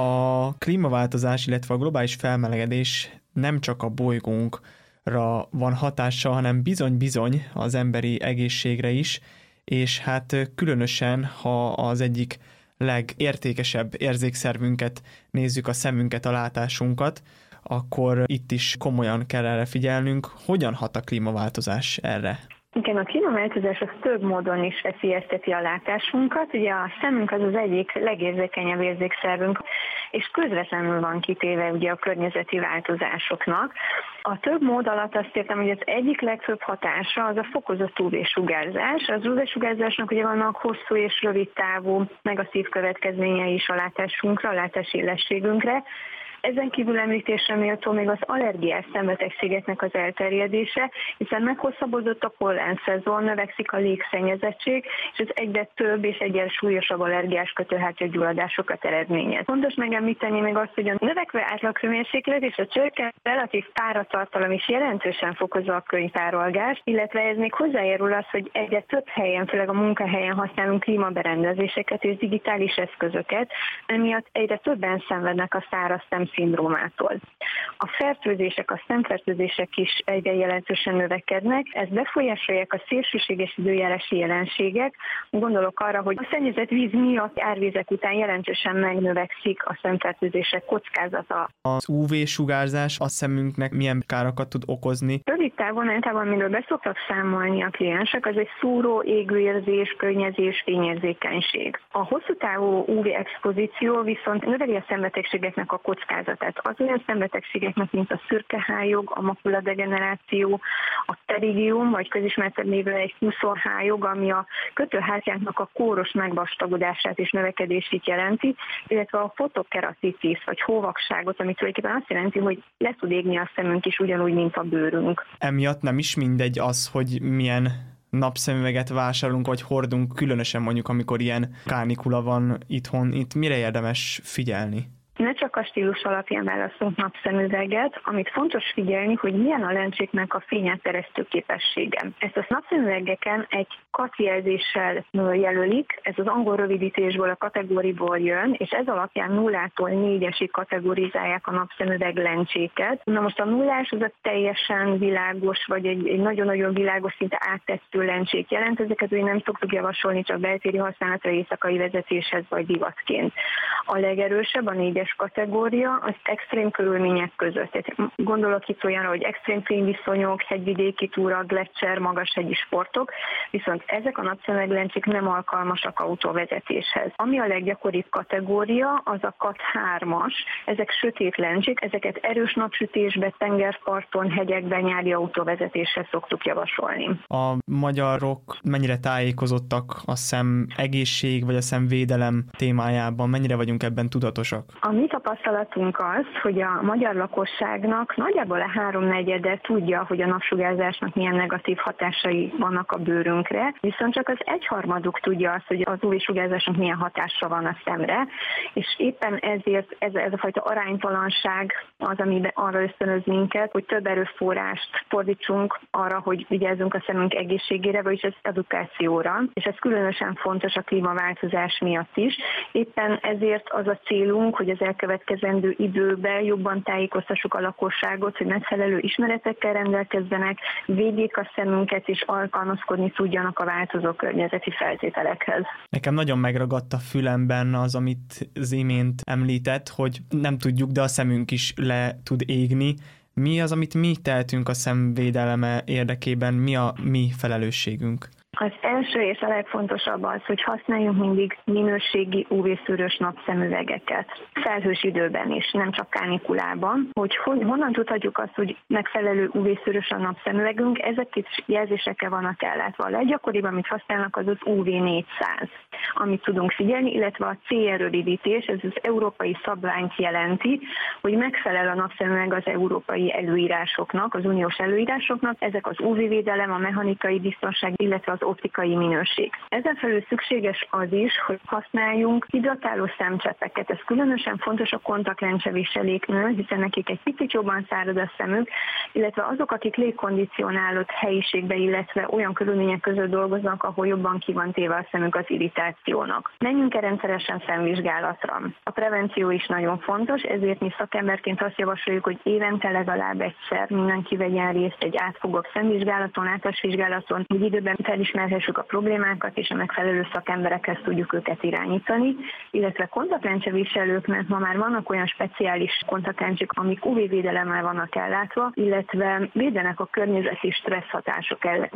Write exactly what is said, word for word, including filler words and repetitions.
A klímaváltozás, illetve a globális felmelegedés nem csak a bolygónkra van hatással, hanem bizony-bizony az emberi egészségre is, és hát különösen, ha az egyik legértékesebb érzékszervünket nézzük, a szemünket, a látásunkat, akkor itt is komolyan kell erre figyelnünk. Hogyan hat a klímaváltozás erre? Igen, a klímaváltozás az több módon is veszélyezteti a látásunkat. Ugye a szemünk az az egyik legérzékenyebb érzékszervünk, és közvetlenül van kitéve ugye a környezeti változásoknak. A több mód alatt azt értem, hogy az egyik legfőbb hatása az a fokozott ú vé-sugárzás. Az ú vé-sugárzásnak ugye vannak hosszú és rövid távú negatív következményei is a látásunkra, a látásélességünkre. Ezen kívül említésre méltó még az allergiás szembetegségeknek az elterjedése, hiszen meghosszabbodott a pollenszezon, növekszik a légszennyezettség, és ez egyre több és egyre súlyosabb allergiás kötőhártyagyulladásokat eredményez. Fontos megemlíteni még azt, hogy a növekvő átlaghőmérséklet és a csökkent relatív páratartalom is jelentősen fokozza a könyvtárolgást, illetve ez még hozzájárul az, hogy egyre több helyen, főleg a munkahelyen használunk klímaberendezéseket és digitális eszközöket, emiatt egyre többen szenvednek a száraz szem szindrómától. A fertőzések, a szemfertőzések is egyre jelentősen növekednek, ez befolyásolják a szélsőséges időjárási jelenségek. Gondolok arra, hogy a szennyezett víz miatt árvizek után jelentősen megnövekszik a szemfertőzések kockázata. Az ú vé-sugárzás a szemünknek milyen károkat tud okozni? Rövid távon, általában amiről be szoktak számolni a kliensek, az egy szúró, égőérzés, könnyezés, fényérzékenység. A hosszú távú ú vé-expozíció viszont növeli a szembetegségeknek a kockázatát. Tehát az olyan szembetegségeknek, mint a szürkehályog, a makuladegeneráció, a pterygium, vagy közismertebb névvel egy huszonhályog, ami a kötőhártyánknak a kóros megvastagodását és növekedését jelenti, illetve a fotokeratitis, vagy hóvakságot, ami tulajdonképpen azt jelenti, hogy le tud égni a szemünk is ugyanúgy, mint a bőrünk. Emiatt nem is mindegy az, hogy milyen napszemüveget vásárolunk, vagy hordunk, különösen mondjuk, amikor ilyen kánikula van itthon. Itt mire érdemes figyelni? Ne csak a stílus alapján választunk napszemüveget, amit fontos figyelni, hogy milyen a lencséknek a fényátteresztő képessége. Ezt a napszemüvegeken egy kattjelzéssel jelölik, ez az angol rövidítésből, a kategóriból jön, és ez alapján nullától négyesig kategorizálják a napszemüveg lencséket. Na most a nullás az a teljesen világos, vagy egy, egy nagyon-nagyon világos, szinte áttetsző lencsét jelent. Ezeket ugye nem szoktuk javasolni csak beltéri használatra, éjszakai vezetéshez vagy divatként. A legerősebb, a négyes kategória az extrém körülmények között. Tehát gondolok itt olyanra, hogy extrém fényviszonyok, hegyvidéki túra, gletszer, magashegyi sportok, viszont ezek a napszemüveglencsék nem alkalmasak autóvezetéshez. Ami a leggyakoribb kategória, az a kat hármas, ezek sötét lencsék, ezeket erős napsütésbe, tengerparton, hegyekben, nyári autóvezetéshez szoktuk javasolni. A magyarok mennyire tájékozottak a szem egészség vagy a szemvédelem témájában? Mennyire vagyunk ebben tudatosak? A mi tapasztalatunk az, hogy a magyar lakosságnak nagyjából a háromnegyede tudja, hogy a napsugárzásnak milyen negatív hatásai vannak a bőrünkre, viszont csak az egyharmaduk tudja azt, hogy az ú vé-sugárzásnak milyen hatása van a szemre, és éppen ezért ez, ez a fajta aránytalanság az, ami arra ösztönöz minket, hogy több erőforrást fordítsunk arra, hogy vigyázzunk a szemünk egészségére, vagyis az edukációra, és ez különösen fontos a klímaváltozás miatt is. Éppen ezért az a célunk, hogy az elkövetkezendő időben jobban tájékoztassuk a lakosságot, hogy megfelelő ismeretekkel rendelkezzenek, védjék a szemünket és alkalmazkodni tudjanak a változó környezeti feltételekhez. Nekem nagyon megragadt a fülemben az, amit az imént említett, hogy nem tudjuk, de a szemünk is le tud égni. Mi az, amit mi tehetünk a szemvédeleme érdekében? Mi a mi felelősségünk? Az első és a legfontosabb az, hogy használjunk mindig minőségi ú vé-szűrős napszemüvegeket. Felhős időben is, nem csak kánikulában. Hogy honnan tudhatjuk azt, hogy megfelelő ú vé-szűrős a napszemüvegünk, ezek is jelzésekkel vannak ellátva. A leggyakoribb, amit használnak, az az ú vé négyszáz, amit tudunk figyelni, illetve a cé e rövidítés, ez az európai szabványt jelenti, hogy megfelel a napszemüveg az európai előírásoknak, az uniós előírásoknak. Ezek az ú vé-védelem, a mechanikai biztonság, illetve az optikai minőség. Ezen felül szükséges az is, hogy használjunk hidratáló szemcseppeket. Ez különösen fontos a kontaktlencseviseléknől, hiszen nekik egy picit jobban szárad a szemük, illetve azok, akik légkondicionálott helyiségbe, illetve olyan körülmények között dolgoznak, ahol jobban ki van téve a szemük az irritációnak. Menjünk el rendszeresen szemvizsgálatra. A prevenció is nagyon fontos, ezért mi szakemberként azt javasoljuk, hogy évente legalább egyszer mindenki vegyen részt egy átfogó szemvizsgálaton, általánosvizsgálaton, hogy időben felismerhessük a problémákat, és a megfelelő szakemberekhez tudjuk őket irányítani, illetve kontaktlencseviselőknek ma már vannak olyan speciális kontaktlencsék, amik u vé védelemmel vannak ellátva, illetve védenek a környezeti stressz hatások ellen.